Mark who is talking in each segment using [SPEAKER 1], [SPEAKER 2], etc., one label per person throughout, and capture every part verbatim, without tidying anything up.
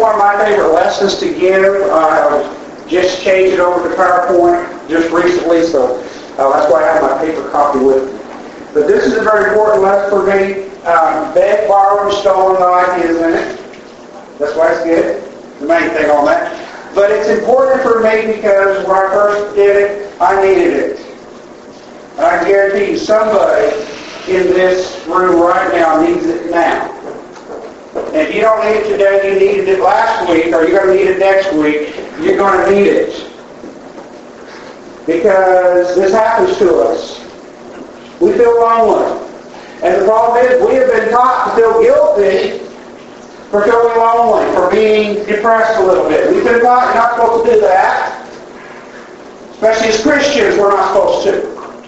[SPEAKER 1] one of my favorite lessons to give. I just changed it over to PowerPoint just recently, so uh, that's why I have my paper copy with me. But this is a very important lesson for me. Um, bed, borrowed, stolen life is in it. That's why it's good. The main thing on that. But it's important for me because when I first did it, I needed it. And I guarantee you somebody in this room right now needs it now. And if you don't need it today, you needed it last week, or you're going to need it next week, you're going to need it. Because this happens to us. We feel lonely. And the problem is, we have been taught to feel guilty for feeling lonely, for being depressed a little bit. We've been taught you're not supposed to do that. Especially as Christians, we're not supposed to.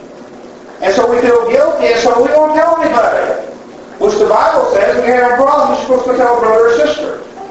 [SPEAKER 1] And so we feel guilty, and so we won't tell anybody. Which the Bible says, if you have a problem, you're supposed to tell a brother or sister.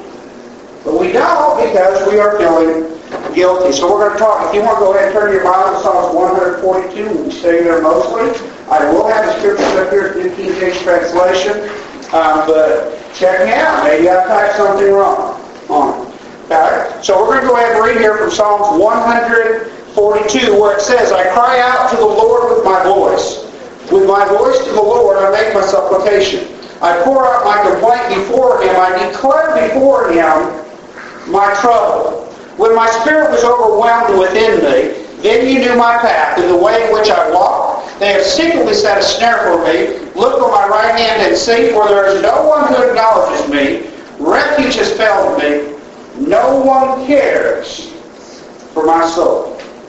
[SPEAKER 1] But we don't because we are feeling guilty. So we're going to talk. If you want to go ahead and turn your Bible to Psalms one forty-two, we'll stay there mostly. I will have the scriptures up here in New King James translation. Um, but check me out. Maybe I typed something wrong on it. Okay? So we're going to go ahead and read here from Psalms one forty-two, where it says, I cry out to the Lord with my voice. With my voice to the Lord, I make my supplication. I pour out my complaint before Him. I declare before Him my trouble. When my spirit was overwhelmed within me, then you knew my path and the way in which I walked. They have secretly set a snare for me. Look on my right hand and see, for there is no one who acknowledges me. Refuge has failed me. No one cares for my soul.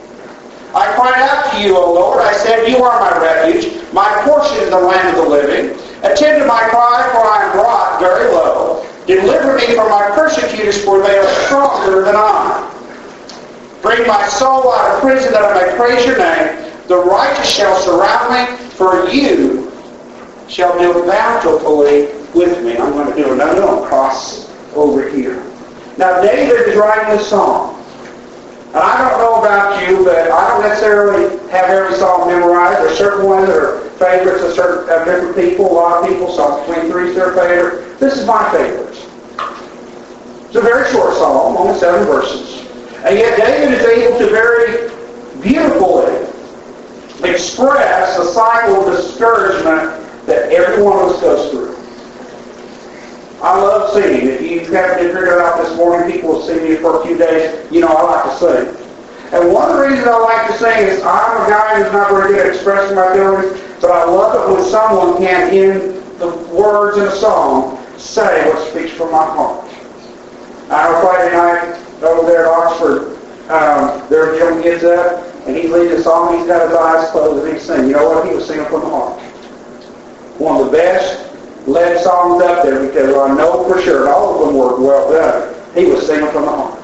[SPEAKER 1] I cried out to you, O Lord. I said, you are my refuge, my portion in the land of the living. Attend to my cry, for I am brought very low. Deliver me from my persecutors, for they are stronger than I. Bring my soul out of prison that I may praise your name. The righteous shall surround me, for you shall deal bountifully with me. I'm going to do another one cross over here. Now David is writing this song. And I don't know about you, but I don't necessarily have every song memorized. There's certain ones that are favorites of certain of different people. A lot of people, Psalm twenty-three is their favorite. This is my favorite. It's a very short psalm, only seven verses. And yet David is able to very beautifully express the cycle of discouragement that every one of us goes through. I love singing. If you haven't figured it out this morning, people will see me for a few days. You know, I like to sing. And one of the reasons I like to sing is I'm a guy who's not very good at expressing my feelings, but I love it when someone can, in the words in a song, say what speaks from my heart. I know Friday night over there at Oxford, um, there a gentleman gets up, and he's leading a song, he's got his eyes closed, and he's singing. You know what? He was singing from the heart. One of the best led songs up there, because I know for sure, and all of them were well done, he was singing from the heart.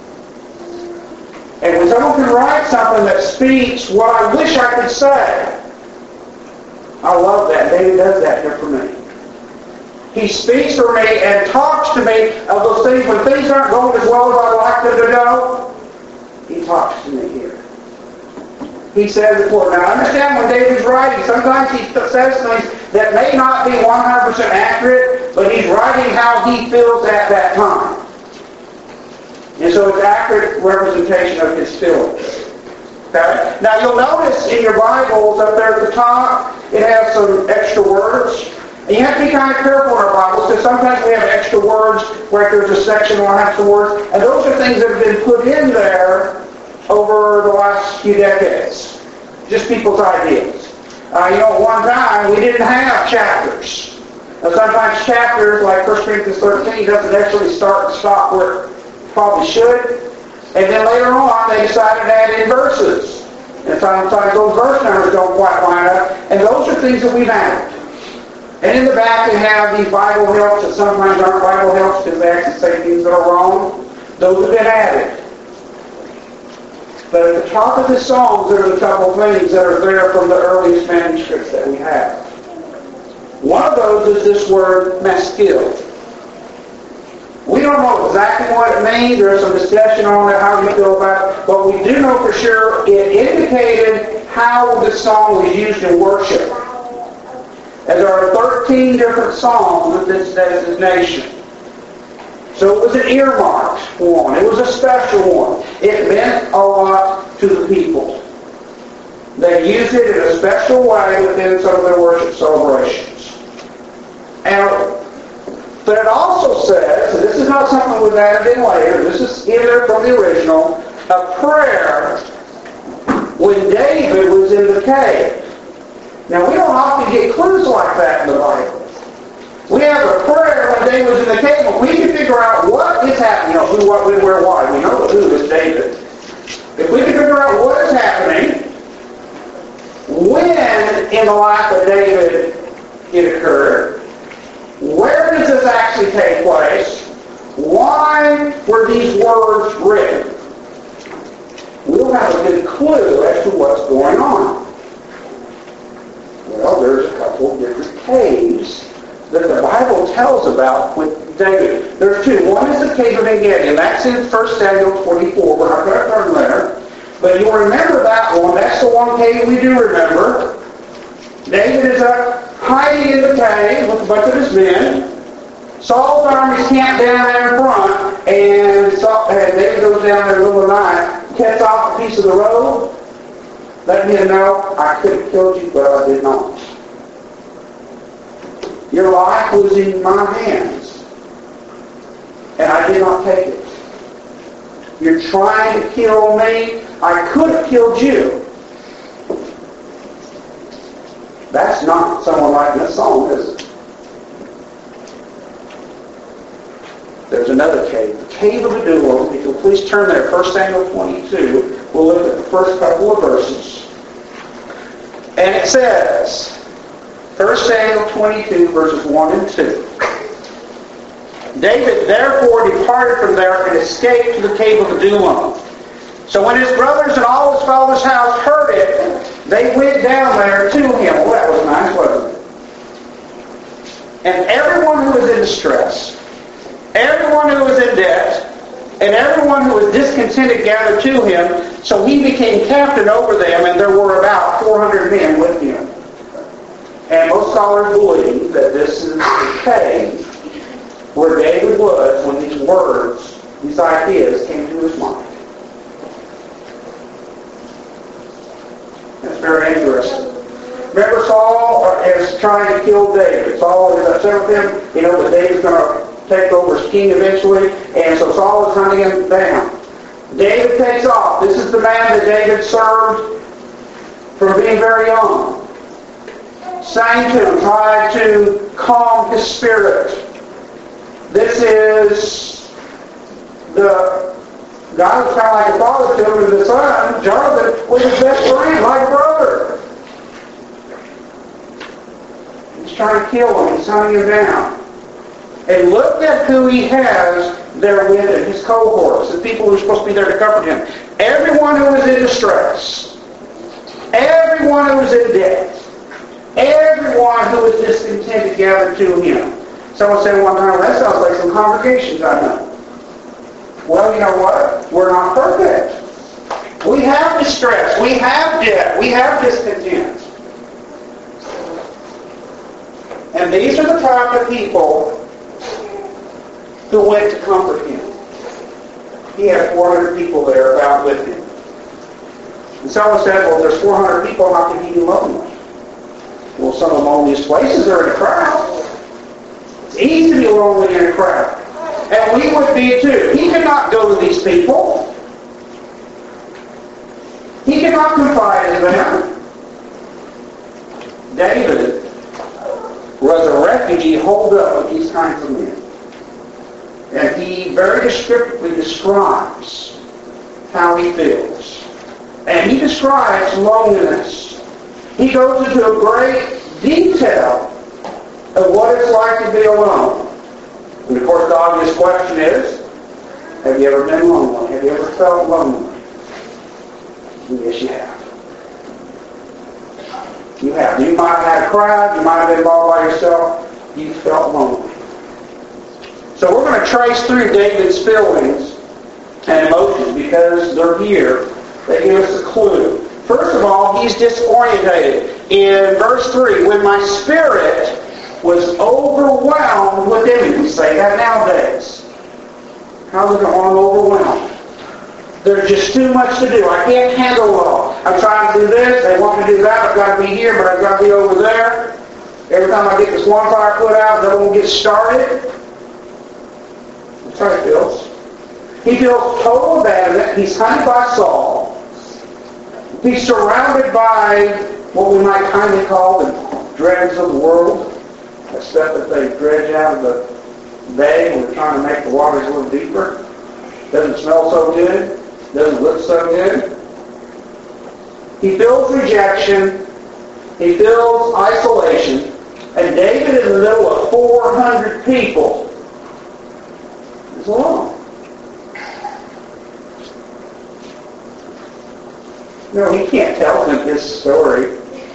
[SPEAKER 1] And when someone can write something that speaks what I wish I could say, I love that. David does that here for me. He speaks for me and talks to me of those things when things aren't going as well as I'd like them to go. He talks to me here. He says it for me. Now, I understand when David's writing, sometimes he says things that may not be one hundred percent accurate, but he's writing how he feels at that time. And so it's accurate representation of his feelings. Okay? Now, you'll notice in your Bibles up there at the top, it has some extra words. And you have to be kind of careful in our Bibles, because sometimes we have extra words where there's a section where I have some words. And those are things that have been put in there over the last few decades. Just people's ideas. Uh, you know, at one time, we didn't have chapters. Now, sometimes chapters, like First Corinthians thirteen, doesn't actually start and stop where it probably should. And then later on, they decided to add in verses. And sometimes those verse numbers don't quite line up. And those are things that we've added. And in the back, we have these Bible helps that sometimes aren't Bible helps because they actually say things that are wrong. Those have been added. But at the top of the Psalms, there's a couple of things that are there from the earliest manuscripts that we have. One of those is this word, maskil. We don't know exactly what it means. There's some discussion on it, how we feel about it. But we do know for sure it indicated how the song was used in worship. And there are thirteen different psalms with this designation. So it was an earmarked one. It was a special one. It meant a lot to the people. They used it in a special way within some of their worship celebrations. And, but it also says, and this is not something we've added in later, this is in there from the original, a prayer when David was in the cave. Now, we don't often get clues like that in the Bible. We have a prayer when David was in the cave, but we can figure out what is happening. You know, who, what, when, where, why. We know who is David. If we can figure out what is happening, when in the life of David it occurred, where does this actually take place, why were these words written, we'll have a good clue as to what's going on. Well, there's a couple of different caves that the Bible tells about with David. There's two. One is the cave of En-Gedi, and that's in First Samuel twenty-four. We're not going to turn there. But you'll remember that one. That's the one cave we do remember. David is up hiding in the cave with a bunch of his men. Saul's armies camp down there in front, and, Saul, and David goes down there in the middle of the night, cuts off a piece of the robe, letting him know, I could have killed you, but I did not. Your life was in my hands, and I did not take it. You're trying to kill me. I could have killed you. That's not someone writing a song, is it? There's another cave, the cave of Adullam. If you'll please turn there, First Samuel twenty-two. We'll look at the first couple of verses. And it says, First Samuel twenty-two, verses one and two. David therefore departed from there and escaped to the cave of Adullam. So when his brothers and all his father's house heard it, they went down there to him. Well, that was nice, wasn't it? And everyone who was in distress, everyone who was in debt, and everyone who was discontented gathered to him. So he became captain over them, and there were about four hundred men with him. And most scholars believe that this is the cave where David was when these words, these ideas came to his mind. That's very interesting. Remember, Saul is trying to kill David. Saul is upset with him. You know that David's going to take over as king eventually. And so Saul is hunting him down. David takes off. This is the man that David served from being very young. Sang to him, tried to calm his spirit. This is the God was kind of like a father to him, and the son, Jonathan, was his best friend, like a brother. He's trying to kill him. He's hunting him down. And look at who he has there with him, his cohorts, the people who are supposed to be there to comfort him. Everyone who was in distress. Everyone who was in debt. Everyone who was discontented gathered to him. Someone said one time, that sounds like some congregations I know. Well, you know what? We're not perfect. We have distress. We have debt. We have discontent. And these are the type of people who went to comfort him. He had four hundred people there about with him. And someone said, well, there's four hundred people, how can he be lonely? Well, some of loneliest places are in a crowd. It's easy to be lonely in a crowd. And we would be too. He could not go to these people. He could not confide in them. David was a refugee holed up with these kinds of men. And he very descriptively describes how he feels. And he describes loneliness. He goes into a great detail of what it's like to be alone. And of course the obvious question is, have you ever been lonely? Have you ever felt lonely? Yes, you have. You have. You might have had a crowd, you might have been all by yourself, you felt lonely. So we're going to trace through David's feelings and emotions because they're here. They give us a clue. First of all, he's disorientated. In verse three, when my spirit was overwhelmed with envy. We say that nowadays. How's it going? I'm overwhelmed. There's just too much to do. I can't handle it all. I'm trying to do this. They want me to do that. I've got to be here, but I've got to be over there. Every time I get this one fire put out, they won't get started. That's how he feels. He feels total abandonment. He's hunted by Saul. He's surrounded by what we might kind of call the dregs of the world. That stuff that they dredge out of the bay when they're trying to make the waters a little deeper. Doesn't smell so good. Doesn't look so good. He feels rejection. He feels isolation. And David in the middle of four hundred people is alone. No, he can't tell them his story.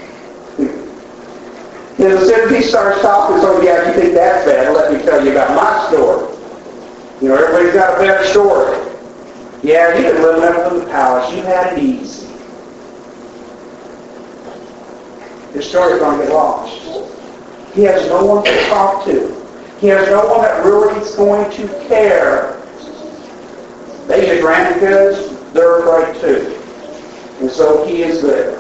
[SPEAKER 1] You know, as soon as he starts talking, so yeah, you think that's bad, let me tell you about my story. You know, everybody's got a better story. Yeah, you've been living up in the palace. You had it easy. Your story's going to get lost. He has no one to talk to. He has no one that really is going to care. They just ran because they're afraid too. And so he is there.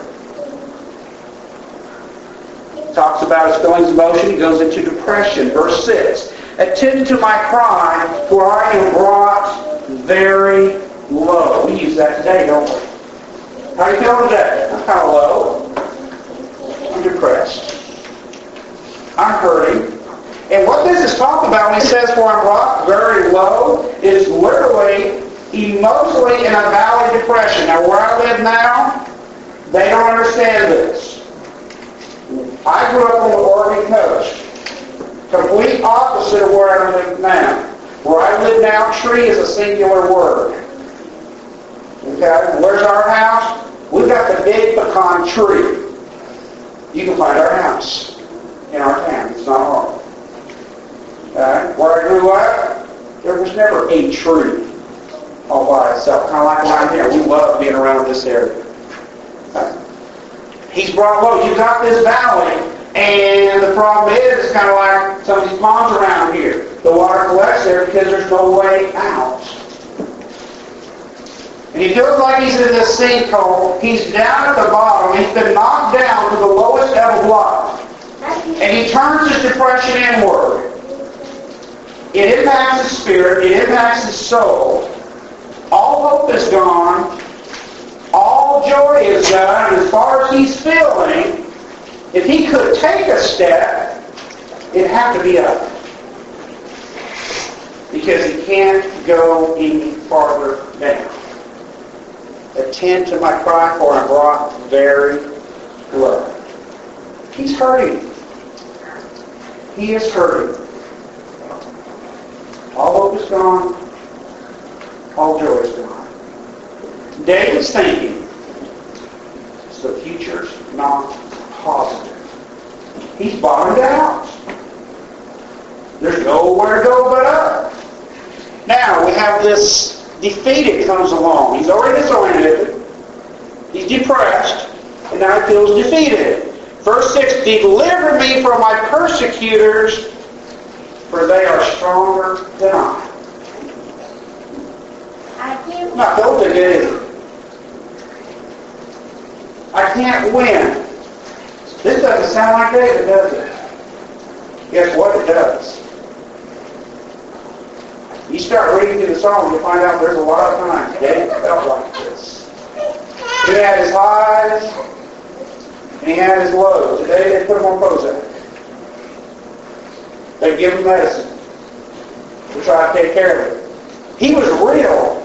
[SPEAKER 1] Talks about his feelings of emotion. He goes into depression. Verse six. Attend to my cry, for I am brought very low. We use that today, don't we? How do you feel today? I'm kind of low. I'm depressed. I'm hurting. And what this is talking about when he says, for I'm brought very low, is literally emotionally in a valley depression. Now, where I live now, they don't understand this. I grew up on the Oregon coast. Complete opposite of where I live now. Where I live now, tree is a singular word. Okay? Where's our house? We've got the big pecan tree. You can find our house in our town. It's not hard. Okay? Where I grew up, there was never a tree all by itself. Kind of like around here. We love being around this area. Okay? He's brought low. You've got this valley, and the problem is, it's kind of like some of these ponds around here. The water collects there because there's no way out. And he feels like he's in this sinkhole. He's down at the bottom. He's been knocked down to the lowest ebb of life. And he turns his depression inward. It impacts his spirit. It impacts his soul. All hope is gone. All joy is gone. And as far as he's feeling, if he could take a step, it'd have to be up. Because he can't go any farther down. Attend to my cry, for I'm brought very low. He's hurting. He is hurting. All hope is gone. All joy is gone. David's thinking, the future's not positive. He's bottomed out. There's nowhere to go but up. Now we have this defeated comes along. He's already disoriented. He's depressed. And now he feels defeated. Verse six, deliver me from my persecutors, for they are stronger than I.
[SPEAKER 2] I can't.
[SPEAKER 1] Not built to do. I can't win. This doesn't sound like David, does it? Guess what it does? You start reading through the Psalms, you'll find out there's a lot of times David felt like this. He had his highs, and he had his lows. Today they put him on Prozac. They give him medicine to try to take care of it. He was real.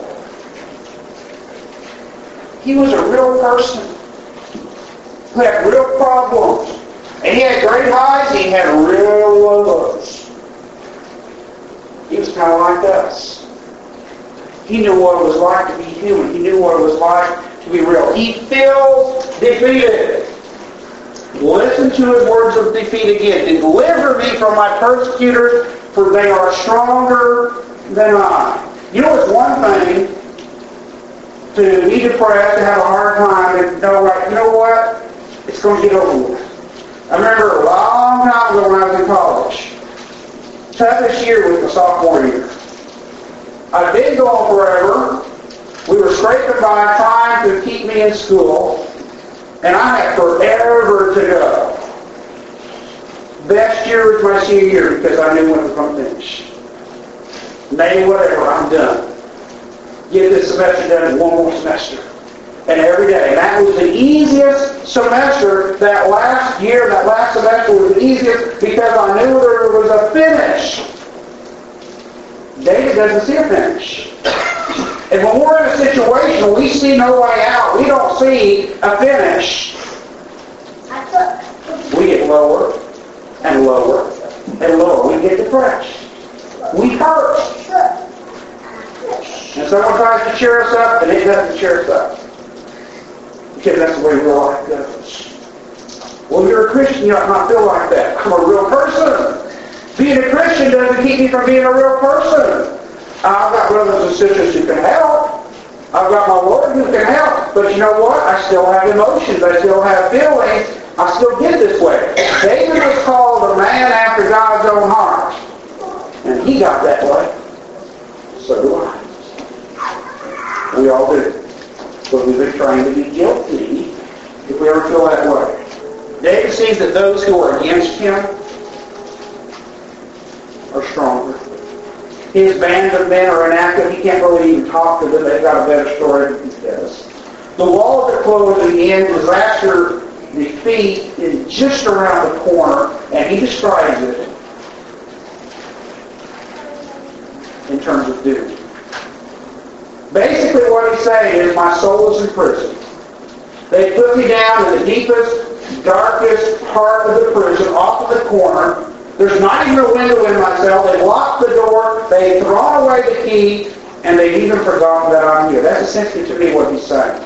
[SPEAKER 1] He was a real person who had real problems. And he had great highs, and he had real low lows. He was kind of like us. He knew what it was like to be human. He knew what it was like to be real. He feels defeated. Listen to his words of defeat again. Deliver me from my persecutors, for they are stronger than I. You know, it's one thing to be depressed, to have a hard time, and know, like, you know what? It's going to get over with. I remember a long time ago when I was in college. Toughest year was the sophomore year. I did go on forever. We were scraping by trying to keep me in school, and I had forever to go. Best year was my senior year because I knew when I was going to finish. May, whatever, I'm done. Get this semester done in one more semester. And every day. And that was the easiest semester. That last year, that last semester was the easiest because I knew there was a finish. David doesn't see a finish. And when we're in a situation we see no way out, we don't see a finish, we get lower and lower and lower. We get depressed. We hurt. And someone tries to cheer us up, and it doesn't cheer us up. Because that's the way real life goes. Well, you're a Christian, you ought not feel like that. I'm a real person. Being a Christian doesn't keep me from being a real person. I've got brothers and sisters who can help. I've got my Lord who can help. But you know what? I still have emotions. I still have feelings. I still get this way. David was called a man after God's own heart. And he got that way. So do I. We all do. But we've been trained to be guilty if we ever feel that way. David sees that those who are against him are stronger. His bands of men are inactive. He can't really even talk to them. They've got a better story than he does. The walls are closed in the end. Disaster, defeat is just around the corner, and he describes it in terms of doom. Basically what he's saying is, my soul is in prison. They put me down in the deepest, darkest part of the prison, off of the corner. There's not even a window in my cell. They've locked the door. They've thrown away the key. And they've even forgotten that I'm here. That's essentially to me what he's saying.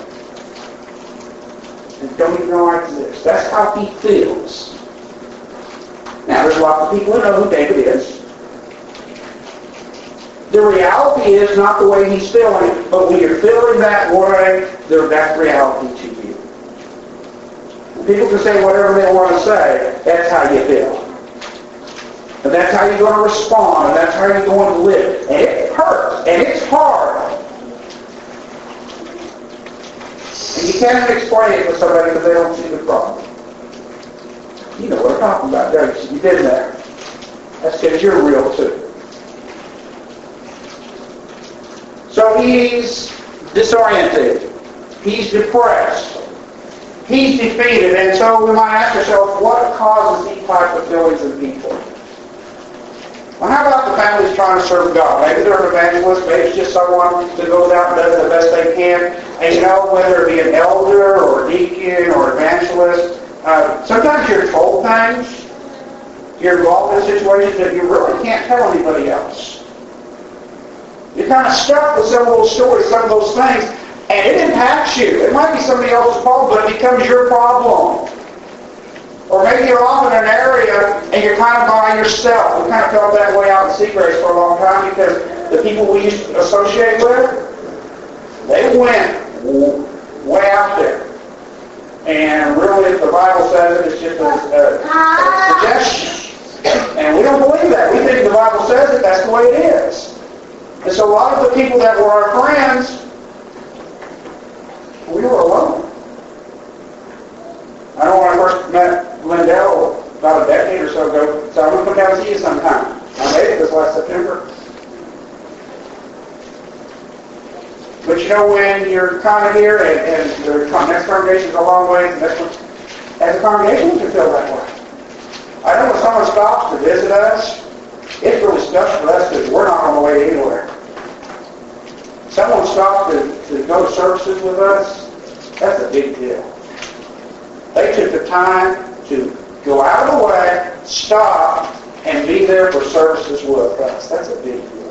[SPEAKER 1] And don't even know I exist. That's how he feels. Now, there's lots of people who know who David is. The reality is not the way he's feeling, but when you're feeling that way, that's reality to you. People can say whatever they want to say. That's how you feel. And that's how you're going to respond, and that's how you're going to live. And it hurts, and it's hard. And you can't explain it to somebody because they don't see the problem. You know what I'm talking about, don't you? You've been there. That's because you're real too. So he's disoriented. He's depressed. He's defeated. And so we might ask ourselves, what causes these type of feelings in people? Well, how about the families trying to serve God? Maybe they're an evangelist. Maybe it's just someone that goes out and does the best they can. And you know, whether it be an elder or a deacon or evangelist, uh, sometimes you're told things. You're involved in situations that you really can't tell anybody else. You're kind of stuck with some of those stories, some of those things, and it impacts you. It might be somebody else's problem, but it becomes your problem. Or maybe you're off in an area and you're kind of by yourself. We kind of felt that way out in Seagrace for a long time because the people we used to associate with, they went way out there. And really, if the Bible says it, it's just a, a, a suggestion. And we don't believe that. We think the Bible says it, that's the way it is. And so a lot of the people that were our friends, we were alone. I know when I first met Lindell about a decade or so ago, so I'm going to come down and see you sometime. I made it this last September. But you know, when you're kind of here and, and the next congregation's a long way, the next one, as a congregation, we can feel that way. I know when someone stops to visit us, it's really special for us because we're not on the way anywhere. Someone stops to, to go to services with us, that's a big deal. They took the time to go out of the way, stop, and be there for services with us. That's a big deal.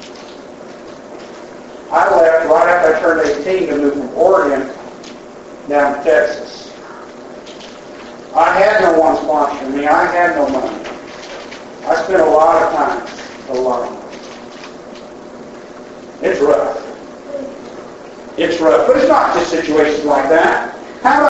[SPEAKER 1] I left right after I turned eighteen to move from Oregon down to Texas. I had no one sponsoring me. I had no money. I spent a lot of time, a lot of money. It's rough. It's rough. But it's not just situations like that. How about